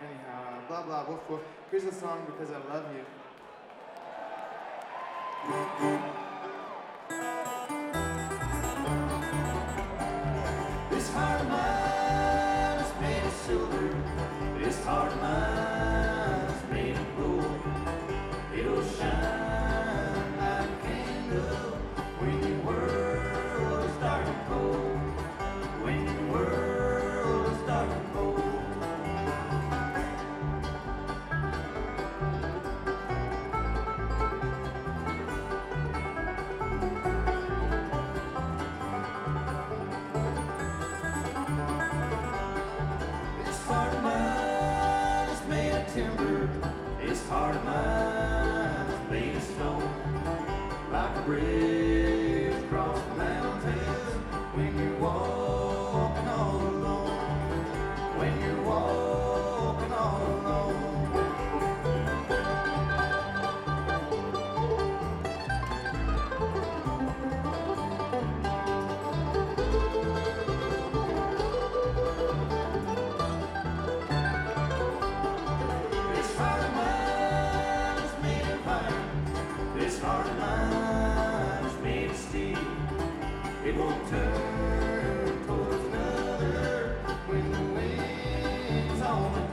Anyhow, blah blah, woof woof. Here's a song because I love you. This heart of mine is made of silver. This heart of mine is made of gold. It'll shine like a candle when your world is dark and cold. When your world is dark and cold. Timber, this heart of mine is made of stone, like a bridge across the mountains. When you're walking all alone, when you're walking all alone. This heart of mine is made of steel. It won't turn towards another when the wind's on the